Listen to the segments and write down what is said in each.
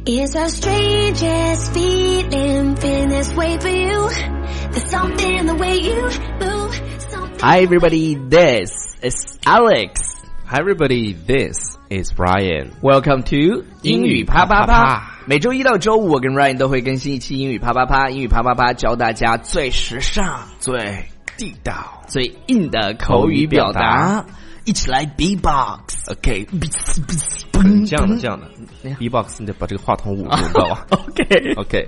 It's the strangest feeling, feeling this way for you. There's something the way you move. Hi everybody, this is Alex. Hi everybody, this is Ryan. Welcome to 英语啪啪啪。每周一到周五，我跟 Ryan 都会更新一期英语啪啪啪。英语啪啪啪教大家最时尚、最地道、最硬的口语表达。一起来 B-box，OK？ 这样的 B-box， 你得把这个话筒捂住，知道吧？OK。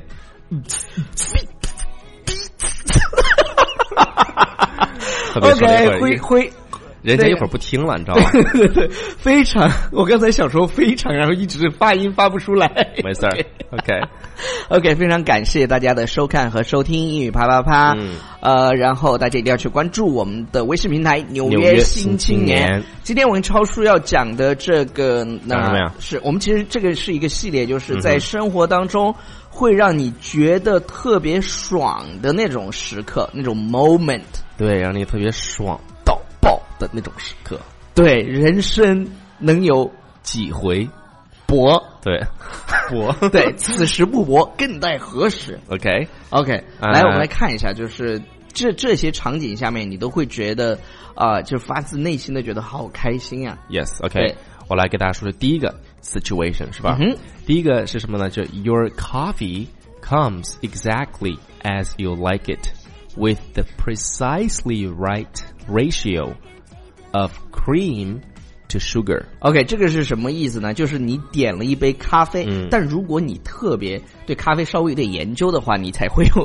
OK， 会。 人家一会儿不听了，你知道吗？ 对，非常。我刚才想说非常，然后一直发音发不出来。 没事儿 ，OK， 非常感谢大家的收看和收听英语啪啪啪。然后大家一定要去关注我们的微信平台《纽约新青年》。今天我跟超叔要讲的这个呢，是我们其实这个是一个系列，就是在生活当中会让你觉得特别爽的那种时刻，那种 moment， 对，让你特别爽的那种时刻， 对，人生能有几回搏？ 对，搏， 对，此时不搏，更待何时 ？OK， 来，我们来看一下，就是这些场景下面，你都会觉得就发自内心的觉得好开心啊。 Yes，OK， 我来给大家说的第一个 situation 是吧？第一个是什么呢？就 Your coffee comes exactly as you like it, with the precisely right ratio.Of cream to sugar. OK， 这个是什么意思呢？就是你点了一杯咖啡，但如果你特别对咖啡稍微有点研究的话，你才会有